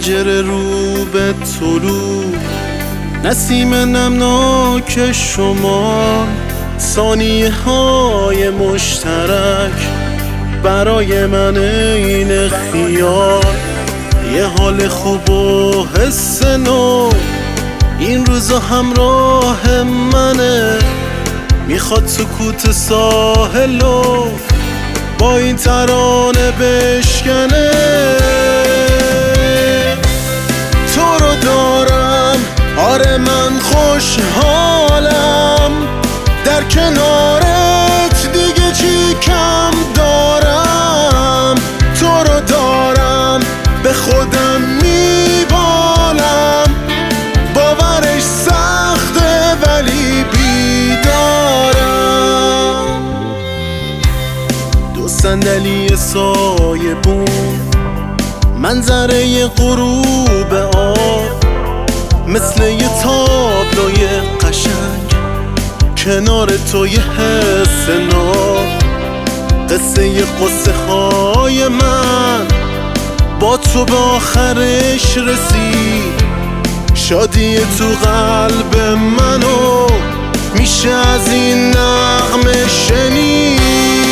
پنجره رو به طلوع، نسیم نمناک شما، ثانیه های مشترک برای من این خیال، یه حال خوب و حس نو. این روزا همراه منه، میخواد سکوت ساحلو با این ترانه بشکنه. تو رو دارم، آره من خوشحالم، در کنارت دیگه چی کم دارم. تو رو دارم، به خودم میبالم، باورش سخته ولی بیدارم. دو صندلی سایبون، منظره غروب آب، مثل یه تابلوی قشنگ کنار تو یه حس ناب. قصه های من با تو به آخرش رسید، شادی تو قلب منو میشه از این نغمه شنید.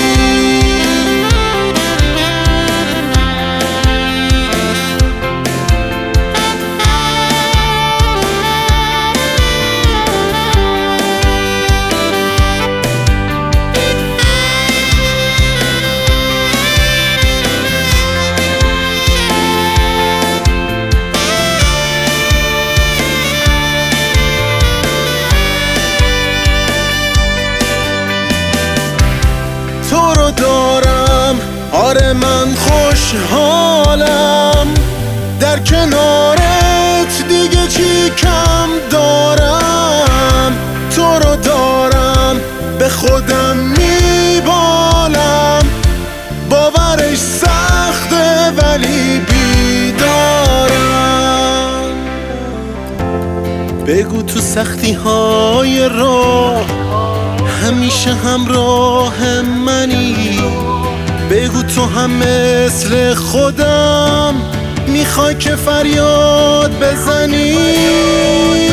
تو رو دارم، آره من خوشحالم، در کنارت دیگه چی کم دارم. تو رو دارم، به خودم میبالم، باورش سخته ولی بیدارم. بگو تو سختی های راه همیشه همراه منی، بگو تو هم مثل خودم میخوای که فریاد بزنی.